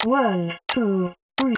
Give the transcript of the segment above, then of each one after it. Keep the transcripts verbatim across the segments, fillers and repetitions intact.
One, two, three.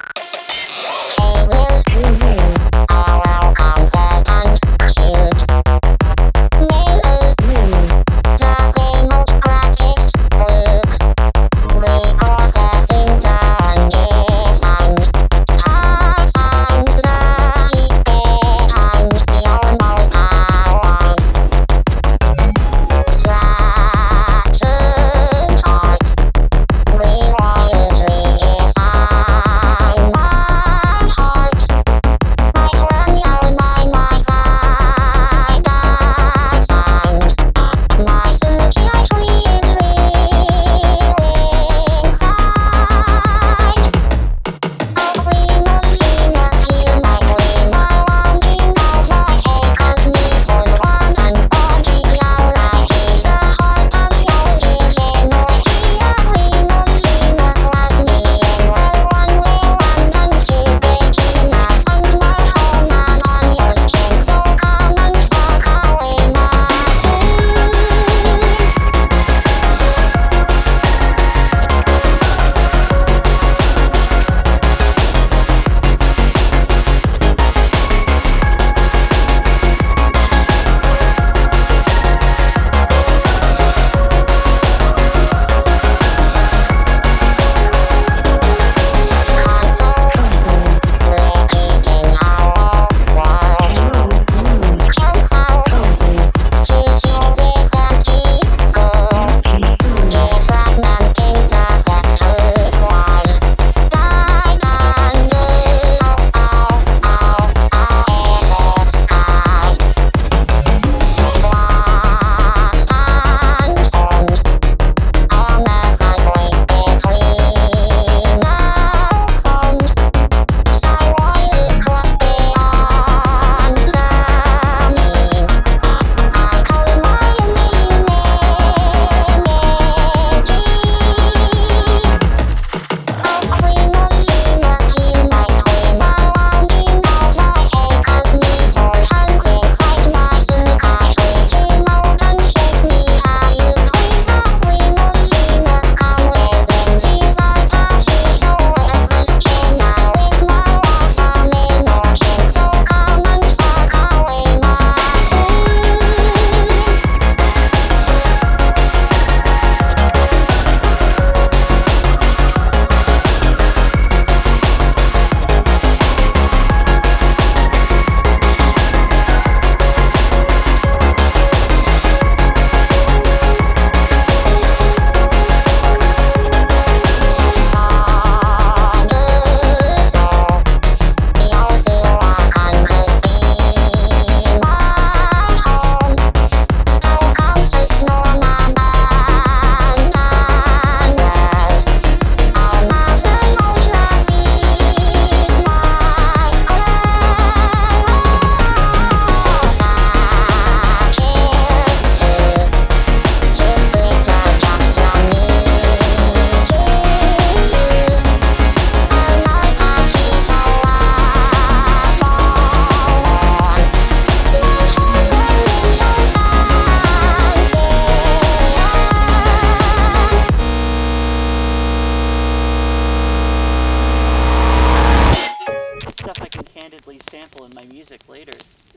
Stuff I can candidly sample in my music later.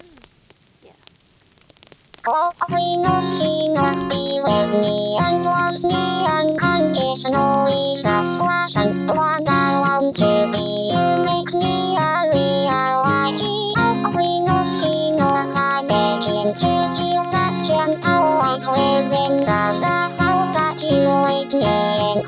Yeah. Oh, Queen of King must be with me and love me unconditionally. Just what and what I want to be. You make me a reality. Oh, Queen of King, as I begin to feel that gentle weight within the vessel that you wake me